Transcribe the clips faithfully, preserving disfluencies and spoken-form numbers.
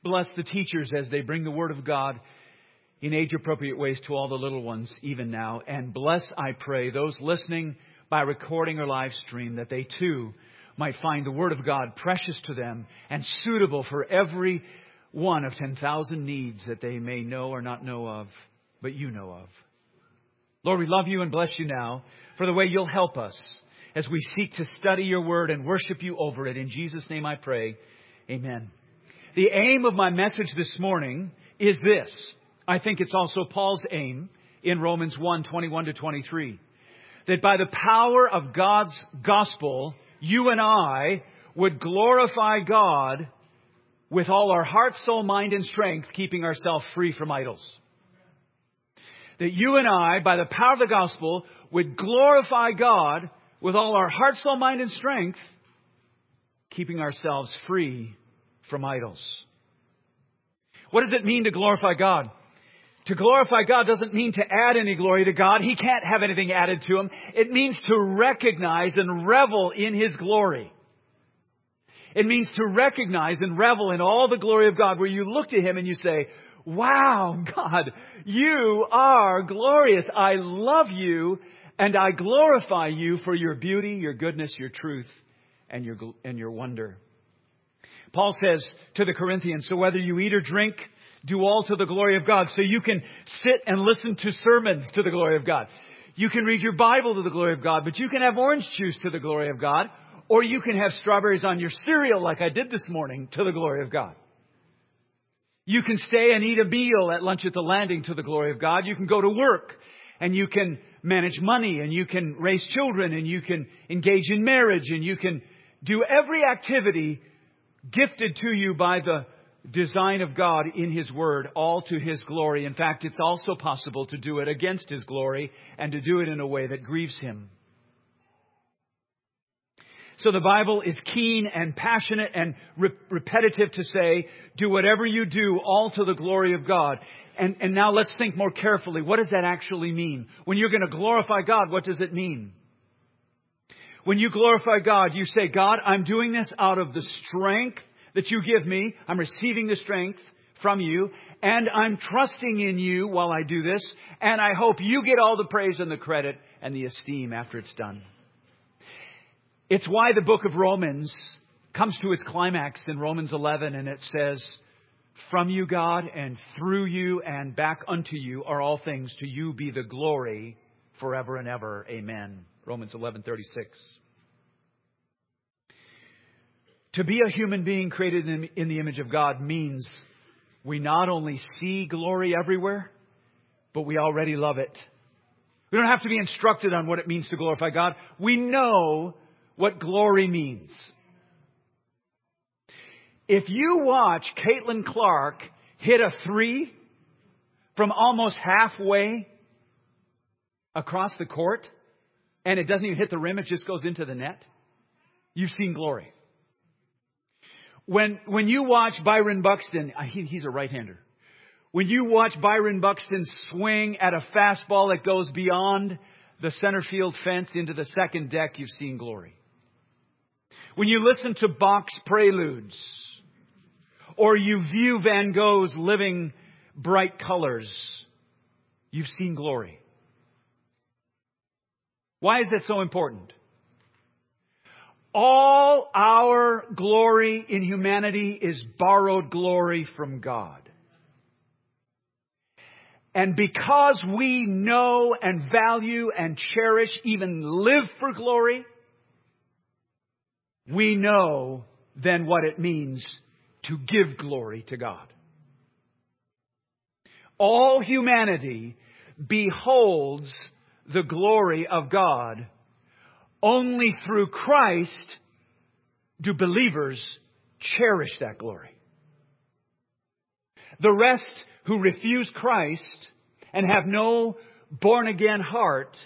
Bless the teachers as they bring the Word of God in age-appropriate ways to all the little ones, even now. And bless, I pray, those listening by recording or live stream, that they too might find the Word of God precious to them and suitable for every one of ten thousand needs that they may know or not know of, but you know of. Lord, we love you and bless you now for the way you'll help us as we seek to study your Word and worship you over it. In Jesus' name I pray. Amen. The aim of my message this morning is this. I think it's also Paul's aim in Romans one, twenty-one to twenty-three. That by the power of God's gospel, you and I would glorify God with all our heart, soul, mind, and strength, keeping ourselves free from idols. That you and I, by the power of the gospel, would glorify God with all our heart, soul, mind, and strength, keeping ourselves free from idols. What does it mean to glorify God? To glorify God doesn't mean to add any glory to God. He can't have anything added to Him. It means to recognize and revel in His glory. It means to recognize and revel in all the glory of God, where you look to Him and you say, wow, God, you are glorious. I love you and I glorify you for your beauty, your goodness, your truth, and your, and your wonder. Paul says to the Corinthians, so whether you eat or drink, do all to the glory of God. So you can sit and listen to sermons to the glory of God. You can read your Bible to the glory of God, but you can have orange juice to the glory of God, or you can have strawberries on your cereal like I did this morning to the glory of God. You can stay and eat a meal at lunch at the landing to the glory of God. You can go to work and you can manage money and you can raise children and you can engage in marriage and you can do every activity gifted to you by the design of God in His Word, all to His glory. In fact, it's also possible to do it against His glory and to do it in a way that grieves Him. So the Bible is keen and passionate and re- repetitive to say, do whatever you do, all to the glory of God. And, and now let's think more carefully. What does that actually mean? When you're going to glorify God, what does it mean? When you glorify God, you say, God, I'm doing this out of the strength that you give me. I'm receiving the strength from you, and I'm trusting in you while I do this, and I hope you get all the praise and the credit and the esteem after it's done. It's why the book of Romans comes to its climax in Romans eleven, and it says, from you, God, and through you and back unto you are all things. To you be the glory forever and ever. Amen. Romans eleven thirty-six. To be a human being created in, in the image of God means we not only see glory everywhere, but we already love it. We don't have to be instructed on what it means to glorify God. We know what glory means. If you watch Caitlin Clark hit a three from almost halfway across the court, and it doesn't even hit the rim, it just goes into the net, you've seen glory. When when you watch Byron Buxton, he, he's a right-hander. When you watch Byron Buxton swing at a fastball that goes beyond the center field fence into the second deck, you've seen glory. When you listen to Bach's preludes, or you view Van Gogh's living bright colors, you've seen glory. Why is that so important? All our glory in humanity is borrowed glory from God. And because we know and value and cherish, even live for glory, we know then what it means to give glory to God. All humanity beholds the glory of God. Only through Christ do believers cherish that glory. The rest who refuse Christ and have no born-again heart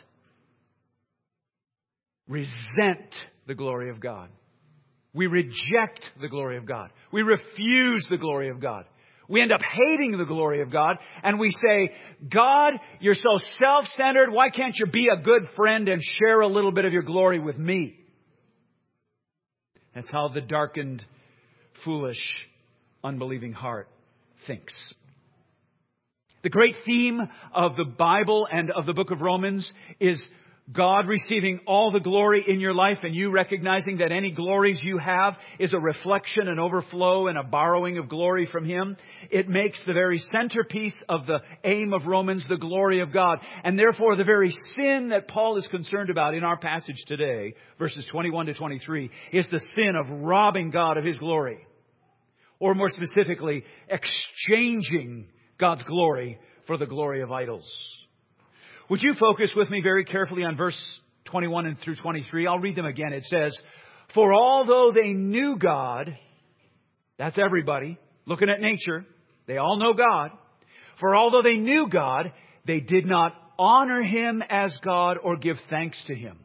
resent the glory of God. We reject the glory of God. We refuse the glory of God. We end up hating the glory of God, and we say, God, you're so self-centered. Why can't you be a good friend and share a little bit of your glory with me? That's how the darkened, foolish unbelieving heart thinks. The great theme of the Bible and of the book of Romans is God receiving all the glory in your life and you recognizing that any glories you have is a reflection, an overflow, and a borrowing of glory from Him. It makes the very centerpiece of the aim of Romans the glory of God. And therefore the very sin that Paul is concerned about in our passage today, verses twenty-one to twenty-three, is the sin of robbing God of His glory. Or more specifically, exchanging God's glory for the glory of idols. Would you focus with me very carefully on verse twenty-one and through twenty-three? I'll read them again. It says, "For although they knew God," that's everybody, looking at nature, they all know God. "For although they knew God, they did not honor Him as God or give thanks to Him.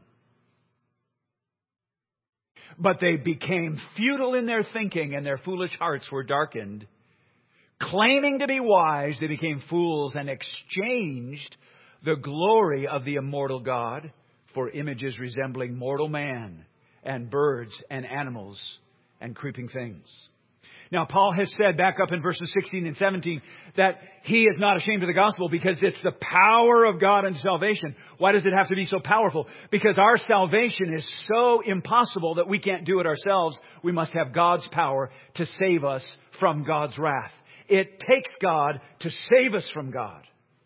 But they became futile in their thinking and their foolish hearts were darkened. Claiming to be wise, they became fools and exchanged the glory of the immortal God for images resembling mortal man and birds and animals and creeping things." Now, Paul has said back up in verses sixteen and seventeen that he is not ashamed of the gospel because it's the power of God unto salvation. Why does it have to be so powerful? Because our salvation is so impossible that we can't do it ourselves. We must have God's power to save us from God's wrath. It takes God to save us from God.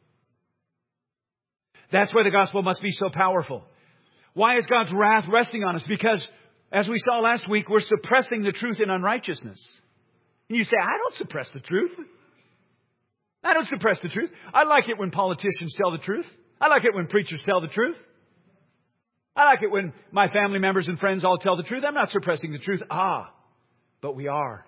That's why the gospel must be so powerful. Why is God's wrath resting on us? Because, as we saw last week, we're suppressing the truth in unrighteousness. And you say, I don't suppress the truth. I don't suppress the truth. I like it when politicians tell the truth. I like it when preachers tell the truth. I like it when my family members and friends all tell the truth. I'm not suppressing the truth. Ah, but we are.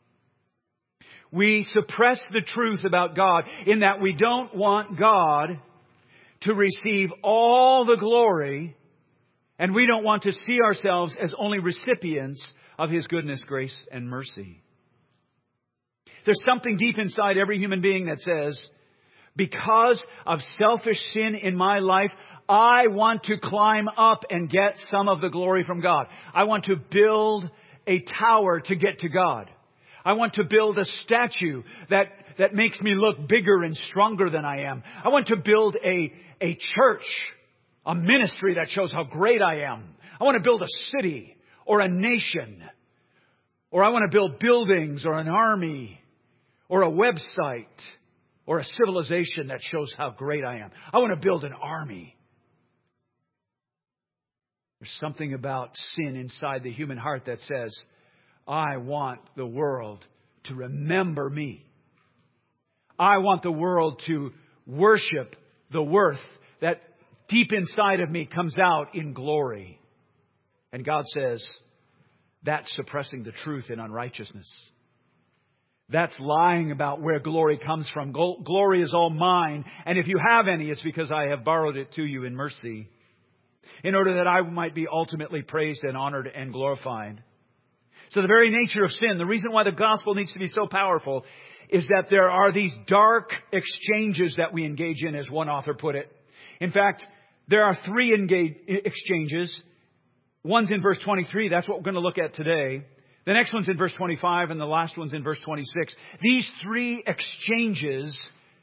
We suppress the truth about God in that we don't want God to receive all the glory, and we don't want to see ourselves as only recipients of His goodness, grace, and mercy. There's something deep inside every human being that says, because of selfish sin in my life, I want to climb up and get some of the glory from God. I want to build a tower to get to God. I want to build a statue that, that makes me look bigger and stronger than I am. I want to build a, a church, a ministry that shows how great I am. I want to build a city or a nation. Or I want to build buildings or an army or a website or a civilization that shows how great I am. I want to build an army. There's something about sin inside the human heart that says, I want the world to remember me. I want the world to worship the worth that deep inside of me comes out in glory. And God says, that's suppressing the truth in unrighteousness. That's lying about where glory comes from. Glory is all mine. And if you have any, it's because I have borrowed it to you in mercy, in order that I might be ultimately praised and honored and glorified. So the very nature of sin, the reason why the gospel needs to be so powerful, is that there are these dark exchanges that we engage in, as one author put it. In fact, there are three engage, exchanges. One's in verse twenty-three. That's what we're going to look at today. The next one's in verse twenty-five, and the last one's in verse twenty-six. These three exchanges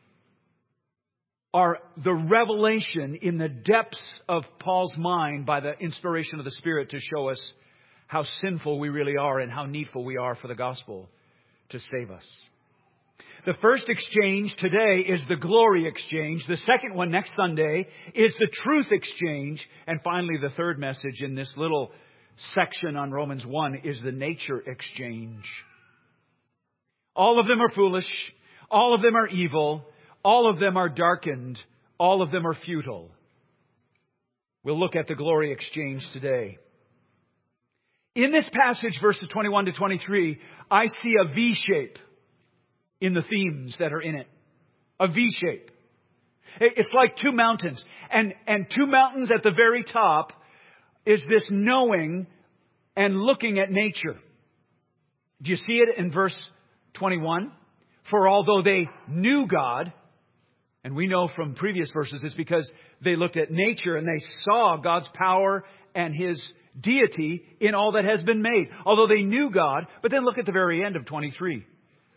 are the revelation in the depths of Paul's mind by the inspiration of the Spirit to show us how sinful we really are and how needful we are for the gospel to save us. The first exchange today is the glory exchange. The second one next Sunday is the truth exchange. And finally, the third message in this little section on Romans one is the nature exchange. All of them are foolish. All of them are evil. All of them are darkened. All of them are futile. We'll look at the glory exchange today. In this passage, verses twenty-one to twenty-three, I see a V shape in the themes that are in it. A V shape. It's like two mountains. And, and two mountains at the very top is this knowing and looking at nature. Do you see it in verse twenty-one? For although they knew God, and we know from previous verses it's because they looked at nature and they saw God's power and His deity in all that has been made. Although they knew God, but then look at the very end of twenty-three.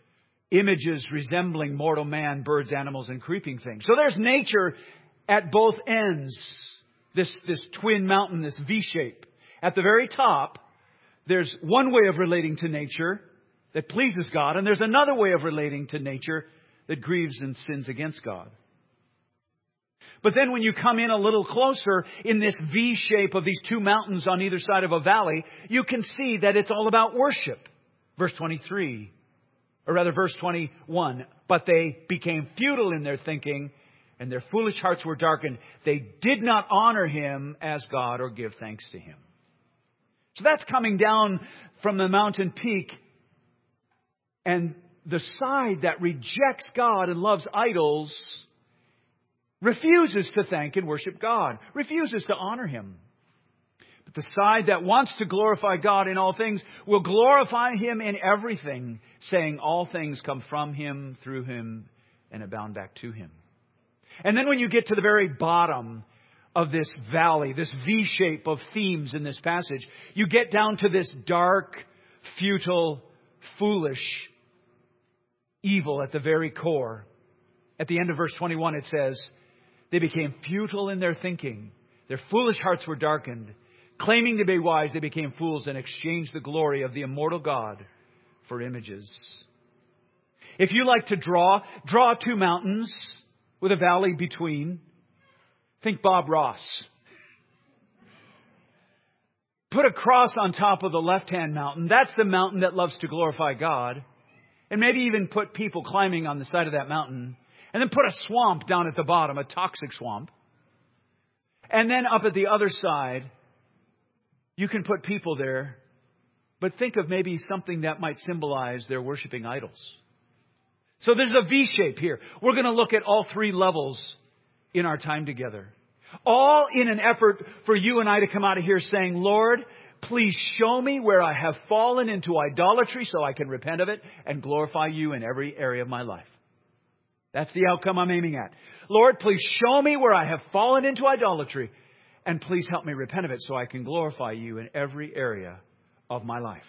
images resembling mortal man, birds, animals, and creeping things. So there's nature at both ends. This, this twin mountain, this V shape. At the very top, there's one way of relating to nature that pleases God, and there's another way of relating to nature that grieves and sins against God. But then when you come in a little closer in this V shape of these two mountains on either side of a valley, you can see that it's all about worship. Verse twenty-three, or rather verse twenty-one, but they became futile in their thinking, and their foolish hearts were darkened. They did not honor Him as God or give thanks to Him. So that's coming down from the mountain peak. And the side that rejects God and loves idols refuses to thank and worship God, refuses to honor Him. But the side that wants to glorify God in all things will glorify Him in everything, saying all things come from Him, through Him, and abound back to Him. And then when you get to the very bottom of this valley, this V shape of themes in this passage, you get down to this dark, futile, foolish evil at the very core. At the end of verse twenty-one, it says, they became futile in their thinking. Their foolish hearts were darkened. Claiming to be wise, they became fools and exchanged the glory of the immortal God for images. If you like to draw, draw two mountains with a valley between. Think Bob Ross. Put a cross on top of the left-hand mountain. That's the mountain that loves to glorify God. And maybe even put people climbing on the side of that mountain. And then put a swamp down at the bottom, a toxic swamp. And then up at the other side, you can put people there. But think of maybe something that might symbolize their worshiping idols. So there's a V shape here. We're going to look at all three levels in our time together. All in an effort for you and I to come out of here saying, Lord, please show me where I have fallen into idolatry so I can repent of it and glorify You in every area of my life. That's the outcome I'm aiming at. Lord, please show me where I have fallen into idolatry and please help me repent of it so I can glorify You in every area of my life.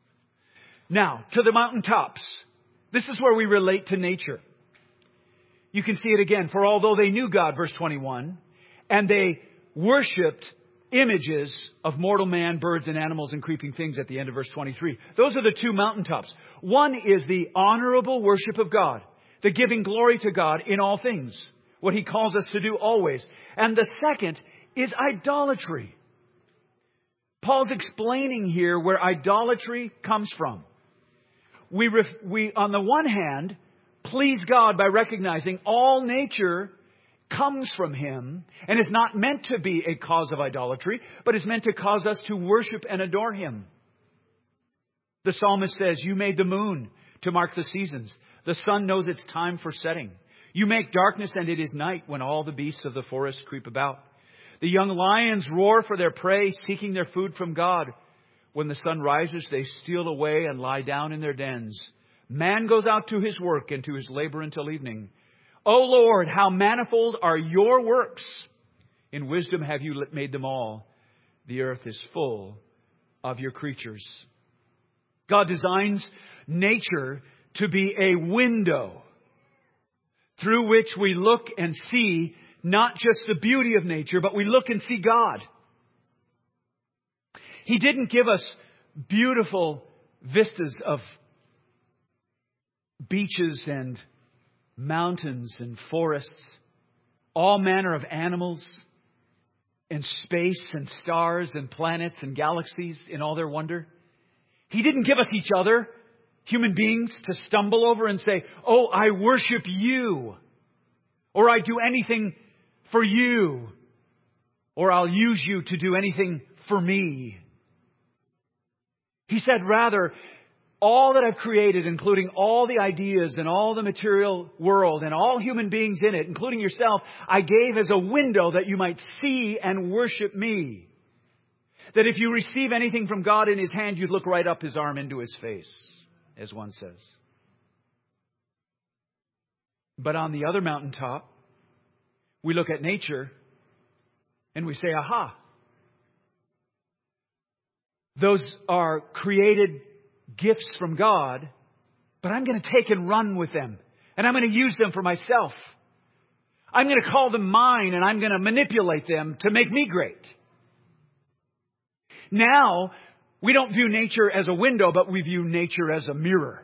Now, to the mountaintops. This is where we relate to nature. You can see it again. For although they knew God, verse twenty-one, and they worshipped images of mortal man, birds and animals and creeping things at the end of verse twenty-three. Those are the two mountaintops. One is the honorable worship of God, the giving glory to God in all things, what He calls us to do always. And the second is idolatry. Paul's explaining here where idolatry comes from. We, ref, we, on the one hand, please God by recognizing all nature comes from Him and is not meant to be a cause of idolatry, but is meant to cause us to worship and adore Him. The psalmist says, You made the moon to mark the seasons. The sun knows its time for setting. You make darkness and it is night when all the beasts of the forest creep about. The young lions roar for their prey, seeking their food from God. When the sun rises, they steal away and lie down in their dens. Man goes out to his work and to his labor until evening. O Lord, how manifold are Your works. In wisdom have You made them all. The earth is full of Your creatures. God designs nature to be a window through which we look and see not just the beauty of nature, but we look and see God. He didn't give us beautiful vistas of beaches and mountains and forests, all manner of animals and space and stars and planets and galaxies in all their wonder. He didn't give us each other, human beings, to stumble over and say, oh, I worship You, or I do anything for You, or I'll use You to do anything for me. He said, rather, all that I've created, including all the ideas and all the material world and all human beings in it, including yourself, I gave as a window that you might see and worship Me. That if you receive anything from God in His hand, you'd look right up His arm into His face, as one says. But on the other mountaintop, we look at nature and we say, aha. Those are created gifts from God, But I'm going to take and run with them. And I'm going to use them for myself. I'm going to call them mine, and I'm going to manipulate them to make me great. Now, we don't view nature as a window, but we view nature as a mirror.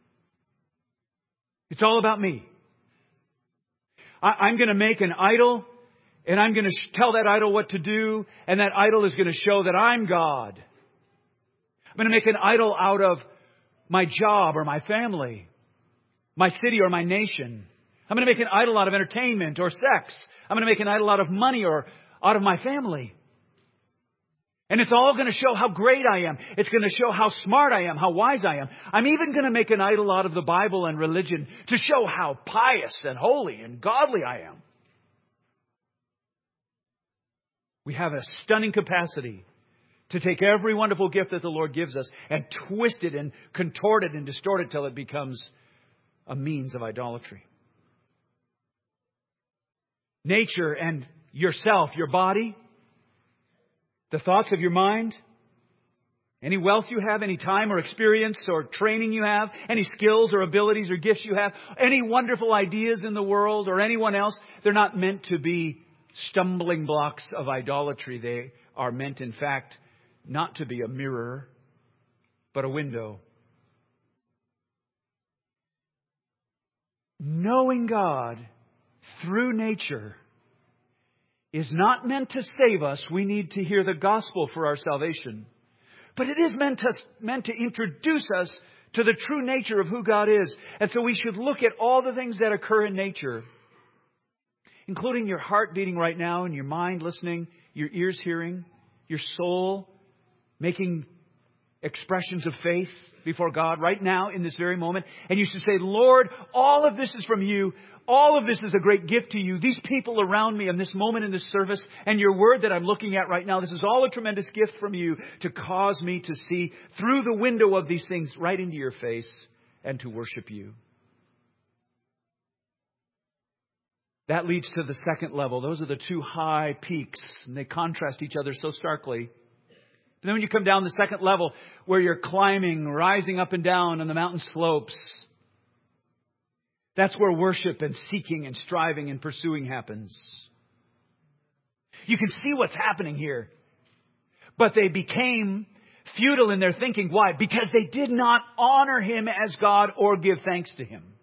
It's all about me. I, I'm going to make an idol, and I'm going to sh- tell that idol what to do, and that idol is going to show that I'm God. I'm going to make an idol out of my job or my family, my city or my nation. I'm going to make an idol out of entertainment or sex. I'm going to make an idol out of money or out of my family. And it's all going to show how great I am. It's going to show how smart I am, how wise I am. I'm even going to make an idol out of the Bible and religion to show how pious and holy and godly I am. We have a stunning capacity to take every wonderful gift that the Lord gives us and twist it and contort it and distort it till it becomes a means of idolatry. Nature and yourself, your body, the thoughts of your mind, any wealth you have, any time or experience or training you have, any skills or abilities or gifts you have, any wonderful ideas in the world or anyone else, they're not meant to be stumbling blocks of idolatry. They are meant, in fact, not to be a mirror, but a window. Knowing God through nature is not meant to save us. We need to hear the gospel for our salvation. But it is meant to, meant to introduce us to the true nature of who God is. And so we should look at all the things that occur in nature, including your heart beating right now and your mind listening, your ears hearing, your soul making expressions of faith before God right now in this very moment. And you should say, Lord, all of this is from you. All of this is a great gift to you. These people around me in this moment in this service and your word that I'm looking at right now, this is all a tremendous gift from you to cause me to see through the window of these things right into your face and to worship you. That leads to the second level. Those are the two high peaks, and they contrast each other so starkly. And then when you come down the second level, where you're climbing, rising up and down on the mountain slopes, that's where worship and seeking and striving and pursuing happens. You can see what's happening here. But they became futile in their thinking. Why? Because they did not honor Him as God or give thanks to Him.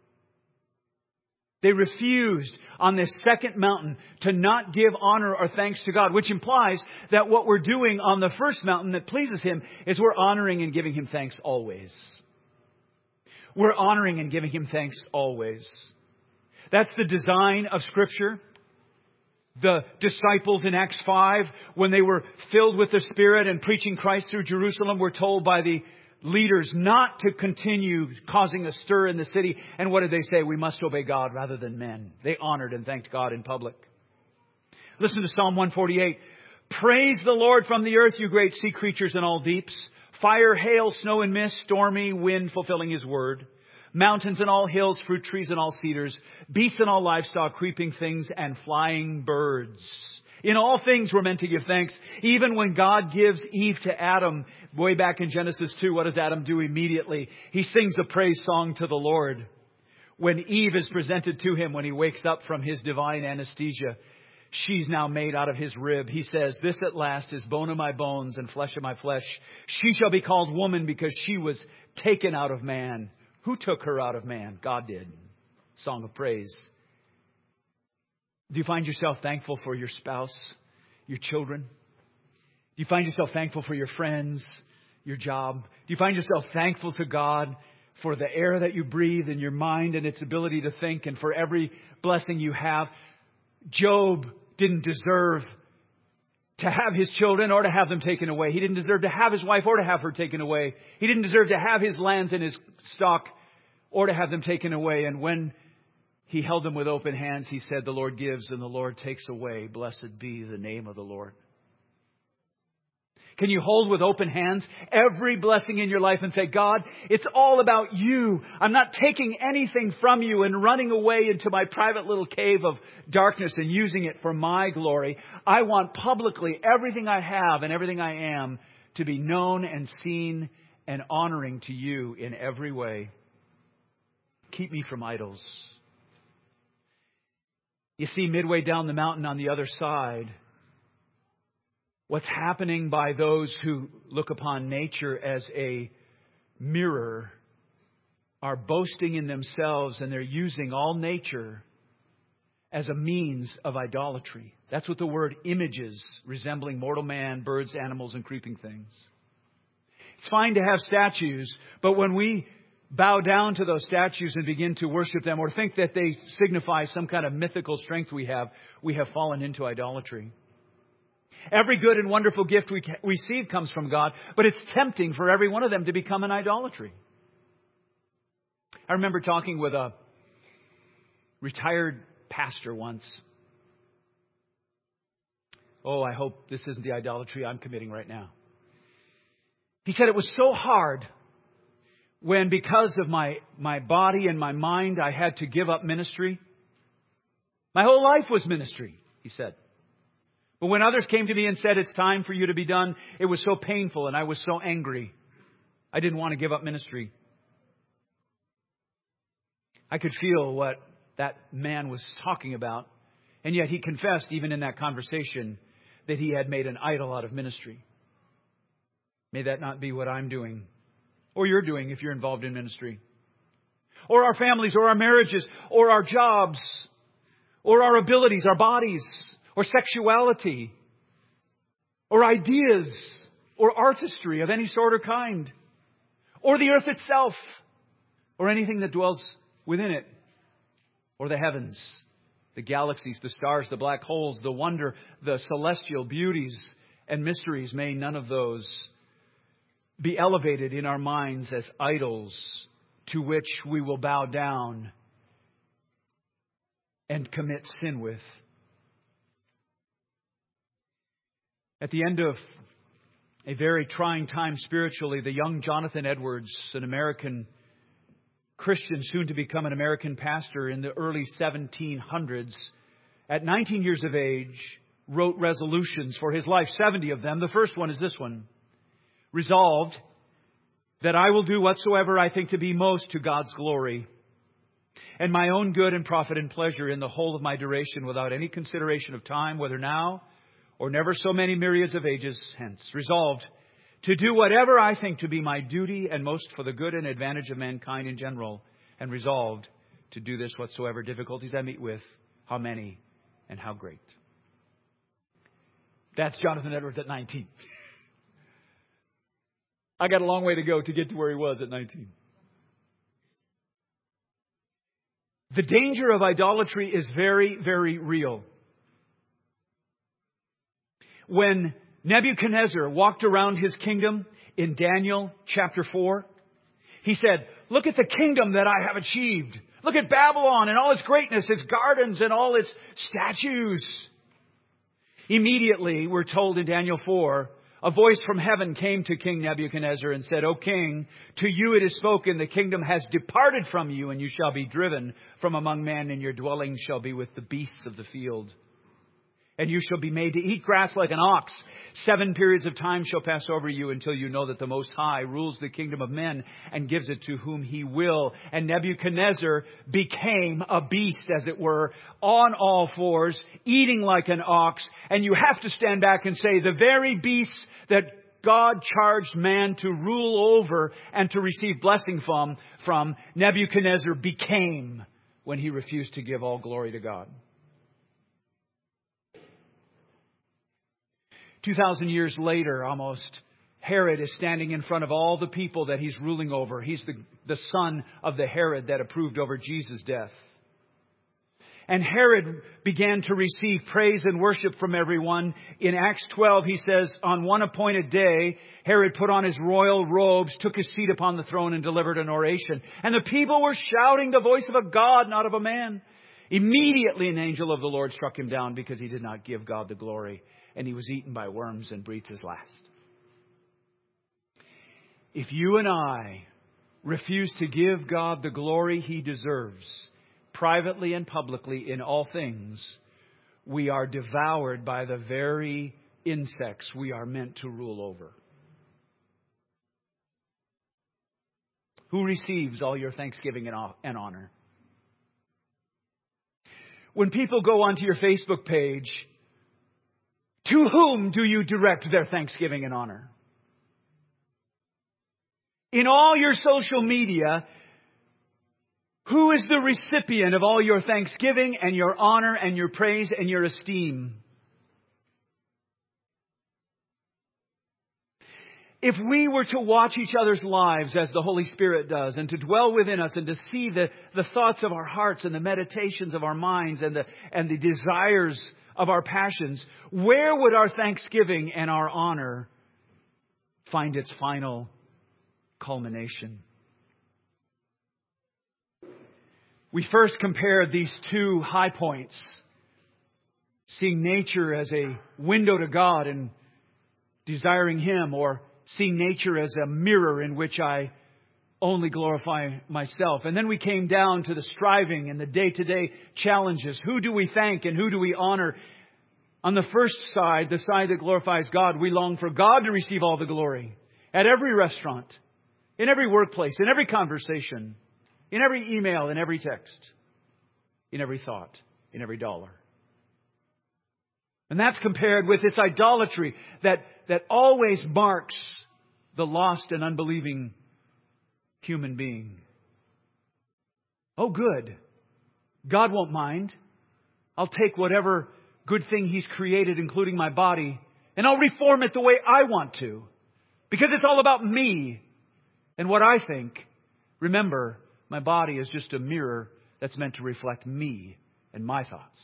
They refused on this second mountain to not give honor or thanks to God, which implies that what we're doing on the first mountain that pleases Him is we're honoring and giving Him thanks always. We're honoring and giving Him thanks always. That's the design of Scripture. The disciples in Acts five, when they were filled with the Spirit and preaching Christ through Jerusalem, were told by the leaders not to continue causing a stir in the city. And what did they say? We must obey God rather than men. They honored and thanked God in public. Listen to Psalm one forty-eight. Praise the Lord from the earth, you great sea creatures in all deeps. Fire, hail, snow and mist, stormy wind fulfilling His word. Mountains and all hills, fruit trees and all cedars. Beasts and all livestock, creeping things and flying birds. In all things we're meant to give thanks. Even when God gives Eve to Adam, way back in Genesis two, what does Adam do immediately? He sings a praise song to the Lord. When Eve is presented to him, when he wakes up from his divine anesthesia, she's now made out of his rib. He says, this at last is bone of my bones and flesh of my flesh. She shall be called woman because she was taken out of man. Who took her out of man? God did. Song of praise. Do you find yourself thankful for your spouse, your children? Do you find yourself thankful for your friends, your job? Do you find yourself thankful to God for the air that you breathe and your mind and its ability to think and for every blessing you have? Job didn't deserve to have his children or to have them taken away. He didn't deserve to have his wife or to have her taken away. He didn't deserve to have his lands and his stock or to have them taken away. And when he held them with open hands, he said, the Lord gives and the Lord takes away. Blessed be the name of the Lord. Can you hold with open hands every blessing in your life and say, God, it's all about you. I'm not taking anything from you and running away into my private little cave of darkness and using it for my glory. I want publicly everything I have and everything I am to be known and seen and honoring to you in every way. keep me from idols. You see, midway down the mountain on the other side, what's happening by those who look upon nature as a mirror are boasting in themselves, and they're using all nature as a means of idolatry. That's what the word images, resembling mortal man, birds, animals, and creeping things. It's fine to have statues, but when we bow down to those statues and begin to worship them or think that they signify some kind of mythical strength we have, we have fallen into idolatry. Every good and wonderful gift we receive comes from God, but it's tempting for every one of them to become an idolatry. I remember talking with a retired pastor once. Oh, I hope this isn't the idolatry I'm committing right now. He said it was so hard when, because of my, my body and my mind, I had to give up ministry. My whole life was ministry, he said. But when others came to me and said, it's time for you to be done, it was so painful and I was so angry. I didn't want to give up ministry. I could feel what that man was talking about. And yet he confessed, even in that conversation, that he had made an idol out of ministry. May that not be what I'm doing, or you're doing if you're involved in ministry. Or our families, or our marriages, or our jobs, or our abilities, our bodies, or sexuality, or ideas, or artistry of any sort or kind, or the earth itself, or anything that dwells within it, or the heavens, the galaxies, the stars, the black holes, the wonder, the celestial beauties and mysteries. May none of those be elevated in our minds as idols to which we will bow down and commit sin with. At the end of a very trying time spiritually, the young Jonathan Edwards, an American Christian, soon to become an American pastor in the early seventeen hundreds, at nineteen years of age, wrote resolutions for his life, seventy of them. The first one is this one. Resolved that I will do whatsoever I think to be most to God's glory and my own good and profit and pleasure in the whole of my duration, without any consideration of time, whether now or never so many myriads of ages hence. Resolved to do whatever I think to be my duty and most for the good and advantage of mankind in general. And resolved to do this whatsoever difficulties I meet with, how many and how great. That's Jonathan Edwards at nineteen. I got a long way to go to get to where he was at nineteen. The danger of idolatry is very, very real. When Nebuchadnezzar walked around his kingdom in Daniel chapter four, he said, look at the kingdom that I have achieved. Look at Babylon and all its greatness, its gardens and all its statues. Immediately, we're told in Daniel four, a voice from heaven came to King Nebuchadnezzar and said, O king, to you it is spoken, the kingdom has departed from you, and you shall be driven from among men, and your dwelling shall be with the beasts of the field. And you shall be made to eat grass like an ox. Seven periods of time shall pass over you until you know that the Most High rules the kingdom of men and gives it to whom He will. And Nebuchadnezzar became a beast, as it were, on all fours, eating like an ox. And you have to stand back and say, the very beasts that God charged man to rule over and to receive blessing from, from Nebuchadnezzar became when he refused to give all glory to God. Two thousand years later, almost, Herod is standing in front of all the people that he's ruling over. He's the, the son of the Herod that approved over Jesus' death. And Herod began to receive praise and worship from everyone. In Acts twelve, he says, on one appointed day, Herod put on his royal robes, took his seat upon the throne, and delivered an oration. And the people were shouting the voice of a God, not of a man. Immediately an angel of the Lord struck him down because he did not give God the glory. And he was eaten by worms and breathed his last. If you and I refuse to give God the glory He deserves, privately and publicly in all things, we are devoured by the very insects we are meant to rule over. Who receives all your thanksgiving and honor? When people go onto your Facebook page, to whom do you direct their thanksgiving and honor? In all your social media, who is the recipient of all your thanksgiving and your honor and your praise and your esteem? If we were to watch each other's lives as the Holy Spirit does, and to dwell within us and to see the, the thoughts of our hearts and the meditations of our minds and the, and the desires of our passions, where would our thanksgiving and our honor find its final culmination? We first compared these two high points, seeing nature as a window to God and desiring Him, or seeing nature as a mirror in which I only glorify myself. And then we came down to the striving and the day-to-day challenges. Who do we thank and who do we honor? On the first side, the side that glorifies God, we long for God to receive all the glory. At every restaurant, in every workplace, in every conversation, in every email, in every text, in every thought, in every dollar. And that's compared with this idolatry that, that always marks the lost and unbelieving human being. Oh, good. God won't mind. I'll take whatever good thing He's created, including my body, and I'll reform it the way I want to. Because it's all about me and what I think. Remember, my body is just a mirror that's meant to reflect me and my thoughts.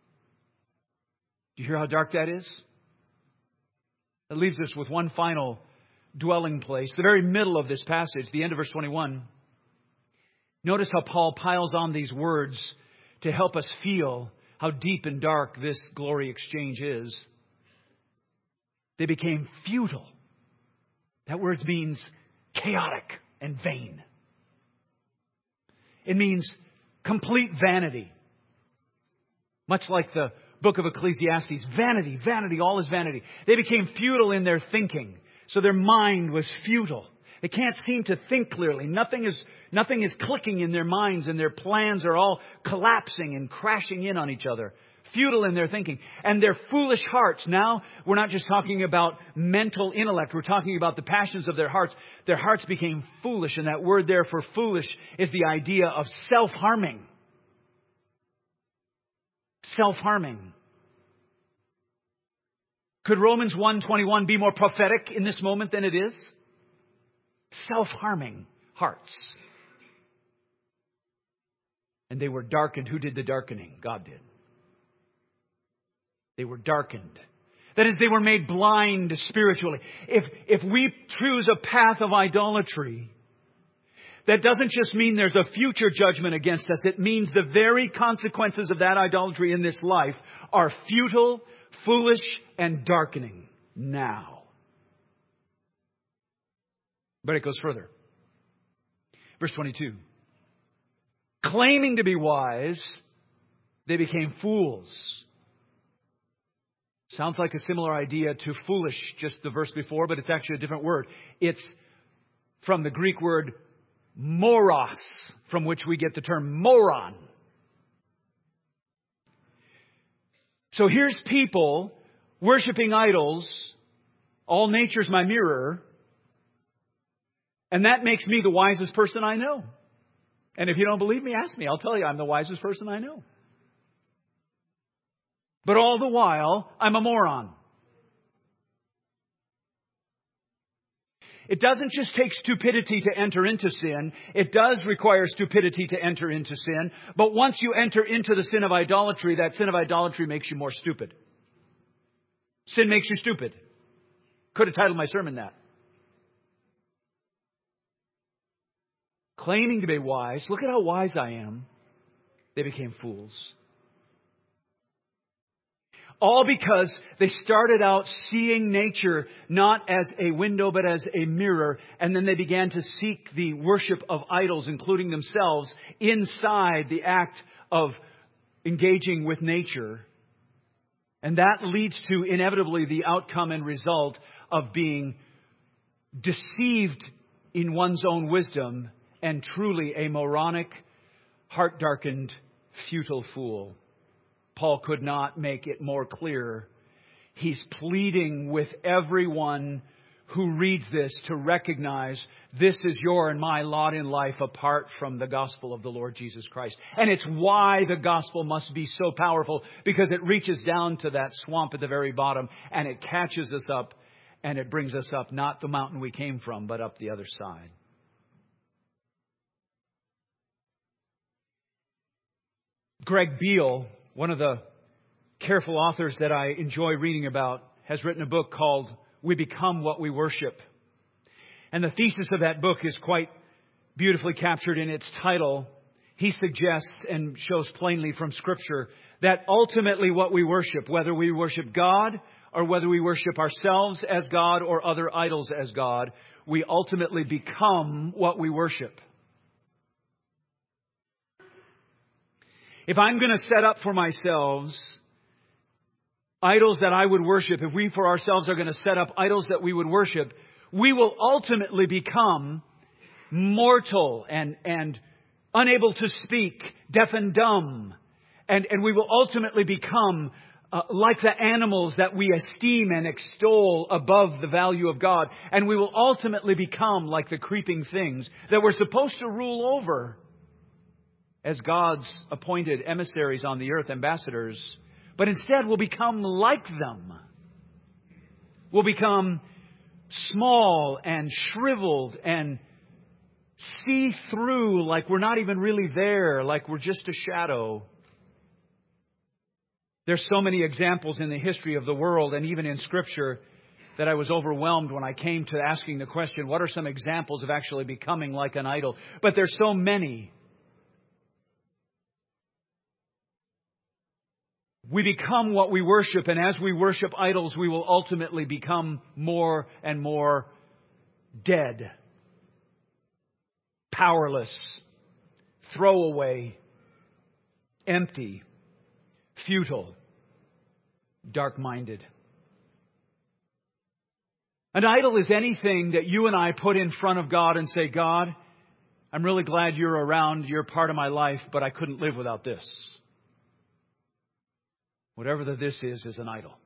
Do you hear how dark that is? That leaves us with one final dwelling place, the very middle of this passage, the end of verse twenty-one. Notice how Paul piles on these words to help us feel how deep and dark this glory exchange is. They became futile. That word means chaotic and vain. It means complete vanity. Much like the book of Ecclesiastes, vanity, vanity, all is vanity. They became futile in their thinking. So their mind was futile. They can't seem to think clearly. Nothing is, nothing is clicking in their minds, and their plans are all collapsing and crashing in on each other. Futile in their thinking. And their foolish hearts. Now, we're not just talking about mental intellect. We're talking about the passions of their hearts. Their hearts became foolish. And that word there for foolish is the idea of self-harming. Self-harming. Could Romans one twenty-one be more prophetic in this moment than it is? Self-harming hearts. And they were darkened. Who did the darkening? God did. They were darkened. That is, they were made blind spiritually. If, if we choose a path of idolatry, that doesn't just mean there's a future judgment against us. It means the very consequences of that idolatry in this life are futile, foolish, and darkening now. But it goes further. Verse twenty-two. Claiming to be wise, they became fools. Sounds like a similar idea to foolish, just the verse before, but it's actually a different word. It's from the Greek word moros, from which we get the term moron. So here's people worshiping idols. All nature's my mirror. And that makes me the wisest person I know. And if you don't believe me, ask me. I'll tell you I'm the wisest person I know. But all the while, I'm a moron. It doesn't just take stupidity to enter into sin. It does require stupidity to enter into sin. But once you enter into the sin of idolatry, that sin of idolatry makes you more stupid. Sin makes you stupid. Could have titled my sermon that. Claiming to be wise, look at how wise I am. They became fools. All because they started out seeing nature not as a window but as a mirror. And then they began to seek the worship of idols, including themselves, inside the act of engaging with nature. And that leads to inevitably the outcome and result of being deceived in one's own wisdom and truly a moronic, heart-darkened, futile fool. Paul could not make it more clear. He's pleading with everyone who reads this to recognize this is your and my lot in life apart from the gospel of the Lord Jesus Christ. And it's why the gospel must be so powerful, because it reaches down to that swamp at the very bottom and it catches us up and it brings us up, not the mountain we came from, but up the other side. Greg Beale, one of the careful authors that I enjoy reading about, has written a book called We Become What We Worship. And the thesis of that book is quite beautifully captured in its title. He suggests and shows plainly from Scripture that ultimately what we worship, whether we worship God or whether we worship ourselves as God or other idols as God, we ultimately become what we worship. If I'm going to set up for myself idols that I would worship, if we for ourselves are going to set up idols that we would worship, we will ultimately become mortal and, and unable to speak, deaf and dumb. And, and we will ultimately become uh, like the animals that we esteem and extol above the value of God. And we will ultimately become like the creeping things that we're supposed to rule over as God's appointed emissaries on the earth, ambassadors. But instead we'll become like them. We'll become small and shriveled and see-through, like we're not even really there, like we're just a shadow. There's so many examples in the history of the world and even in Scripture that I was overwhelmed when I came to asking the question, what are some examples of actually becoming like an idol? But there's so many. We become what we worship, and as we worship idols, we will ultimately become more and more dead, powerless, throwaway, empty, futile, dark-minded. An idol is anything that you and I put in front of God and say, God, I'm really glad you're around, you're part of my life, but I couldn't live without this. Whatever the this is, is an idol.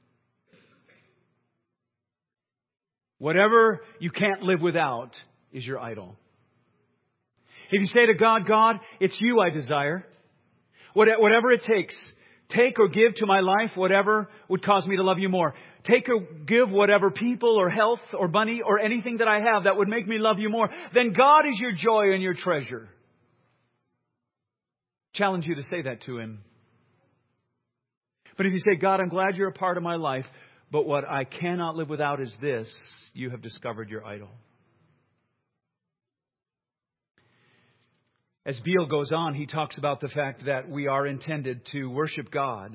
Whatever you can't live without is your idol. If you say to God, God, it's you I desire. Whatever it takes, take or give to my life whatever would cause me to love you more. Take or give whatever people or health or money or anything that I have that would make me love you more. Then God is your joy and your treasure. Challenge you to say that to Him. But if you say, God, I'm glad you're a part of my life, but what I cannot live without is this, you have discovered your idol. As Beale goes on, he talks about the fact that we are intended to worship God.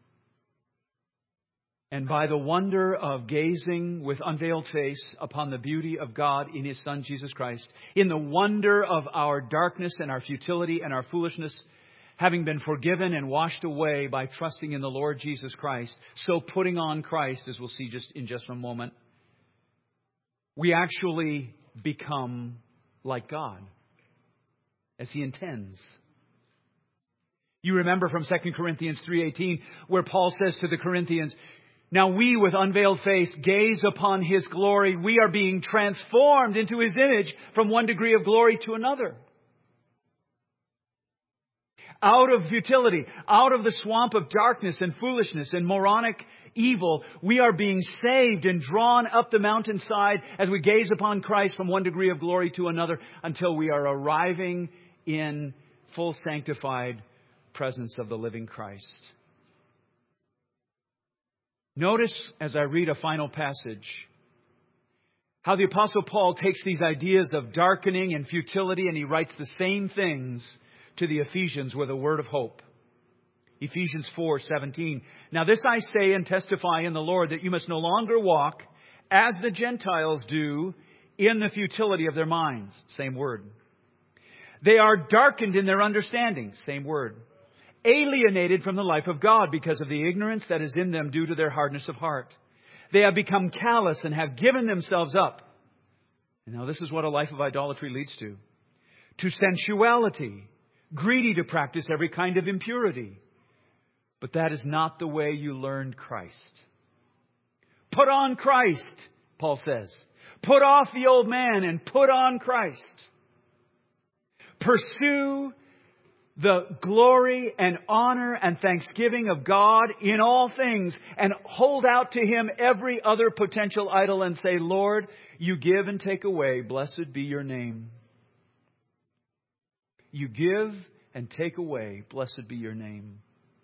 And by the wonder of gazing with unveiled face upon the beauty of God in His Son, Jesus Christ, in the wonder of our darkness and our futility and our foolishness, having been forgiven and washed away by trusting in the Lord Jesus Christ, so putting on Christ, as we'll see just in just a moment, we actually become like God, as He intends. You remember from Second Corinthians three eighteen, where Paul says to the Corinthians, now we with unveiled face gaze upon His glory. We are being transformed into His image from one degree of glory to another. Out of futility, out of the swamp of darkness and foolishness and moronic evil, we are being saved and drawn up the mountainside as we gaze upon Christ from one degree of glory to another until we are arriving in full sanctified presence of the living Christ. Notice as I read a final passage how the Apostle Paul takes these ideas of darkening and futility and he writes the same things to the Ephesians with a word of hope. Ephesians four seventeen. Now this I say and testify in the Lord, that you must no longer walk as the Gentiles do in the futility of their minds. Same word. They are darkened in their understanding. Same word. Alienated from the life of God because of the ignorance that is in them due to their hardness of heart. They have become callous and have given themselves up. And now this is what a life of idolatry leads to. to sensuality, greedy to practice every kind of impurity. But that is not the way you learned Christ. Put on Christ, Paul says. Put off the old man and put on Christ. Pursue the glory and honor and thanksgiving of God in all things, and hold out to Him every other potential idol and say, Lord, you give and take away. Blessed be your name. You give and take away. Blessed be your name.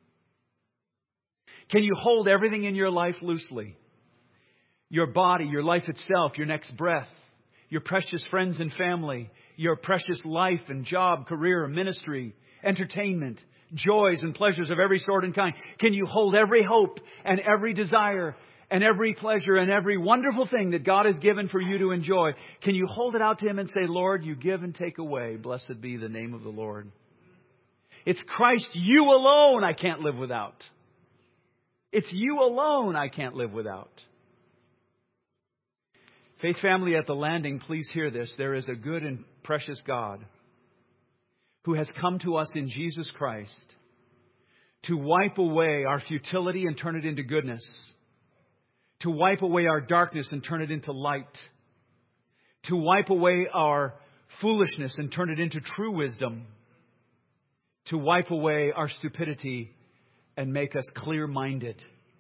Can you hold everything in your life loosely? Your body, your life itself, your next breath, your precious friends and family, your precious life and job, career, ministry, entertainment, joys and pleasures of every sort and kind. Can you hold every hope and every desire and every pleasure and every wonderful thing that God has given for you to enjoy? Can you hold it out to Him and say, Lord, you give and take away. Blessed be the name of the Lord. It's Christ, you alone I can't live without. It's you alone I can't live without. Faith family at the Landing, please hear this. There is a good and precious God who has come to us in Jesus Christ to wipe away our futility and turn it into goodness, to wipe away our darkness and turn it into light, to wipe away our foolishness and turn it into true wisdom, to wipe away our stupidity and make us clear-minded.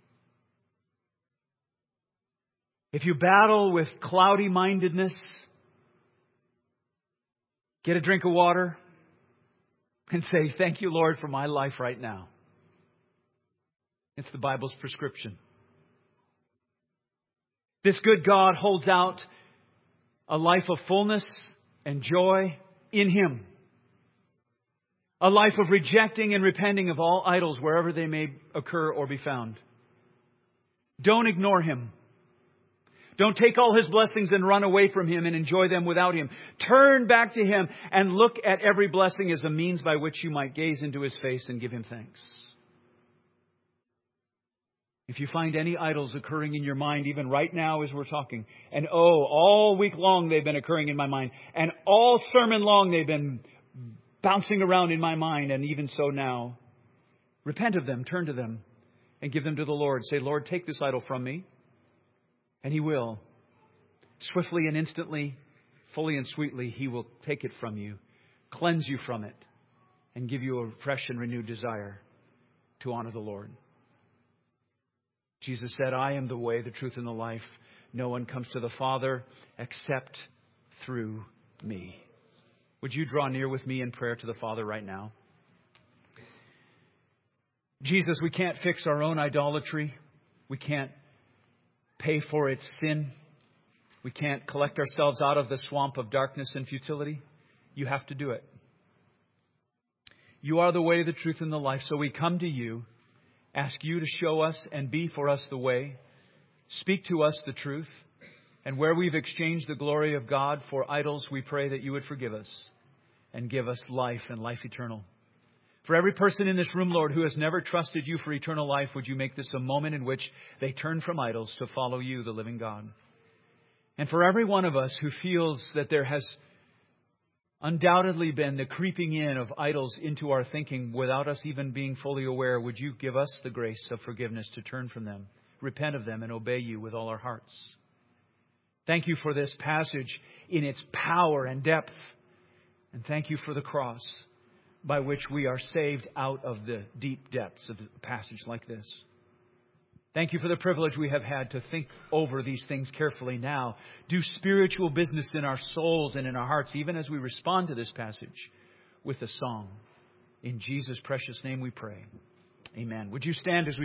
If you battle with cloudy-mindedness, get a drink of water and say, thank you, Lord, for my life right now. It's the Bible's prescription. This good God holds out a life of fullness and joy in Him. A life of rejecting and repenting of all idols wherever they may occur or be found. Don't ignore Him. Don't take all His blessings and run away from Him and enjoy them without Him. Turn back to Him and look at every blessing as a means by which you might gaze into His face and give Him thanks. If you find any idols occurring in your mind, even right now as we're talking, and oh, all week long they've been occurring in my mind, and all sermon long they've been bouncing around in my mind, and even so now, repent of them, turn to them, and give them to the Lord. Say, Lord, take this idol from me. And He will. Swiftly and instantly, fully and sweetly, He will take it from you, cleanse you from it, and give you a fresh and renewed desire to honor the Lord. Jesus said, I am the way, the truth, and the life. No one comes to the Father except through me. Would you draw near with me in prayer to the Father right now? Jesus, we can't fix our own idolatry. We can't pay for its sin. We can't collect ourselves out of the swamp of darkness and futility. You have to do it. You are the way, the truth, and the life. So we come to you, ask you to show us and be for us the way. Speak to us the truth. And where we've exchanged the glory of God for idols, we pray that you would forgive us and give us life and life eternal. For every person in this room, Lord, who has never trusted you for eternal life, would you make this a moment in which they turn from idols to follow you, the living God? And for every one of us who feels that there has undoubtedly been the creeping in of idols into our thinking without us even being fully aware, would you give us the grace of forgiveness to turn from them, repent of them, and obey you with all our hearts? Thank you for this passage in its power and depth. And thank you for the cross, by which we are saved out of the deep depths of a passage like this. Thank you for the privilege we have had to think over these things carefully now. Do spiritual business in our souls and in our hearts, even as we respond to this passage with a song. In Jesus' precious name we pray. Amen. Would you stand as we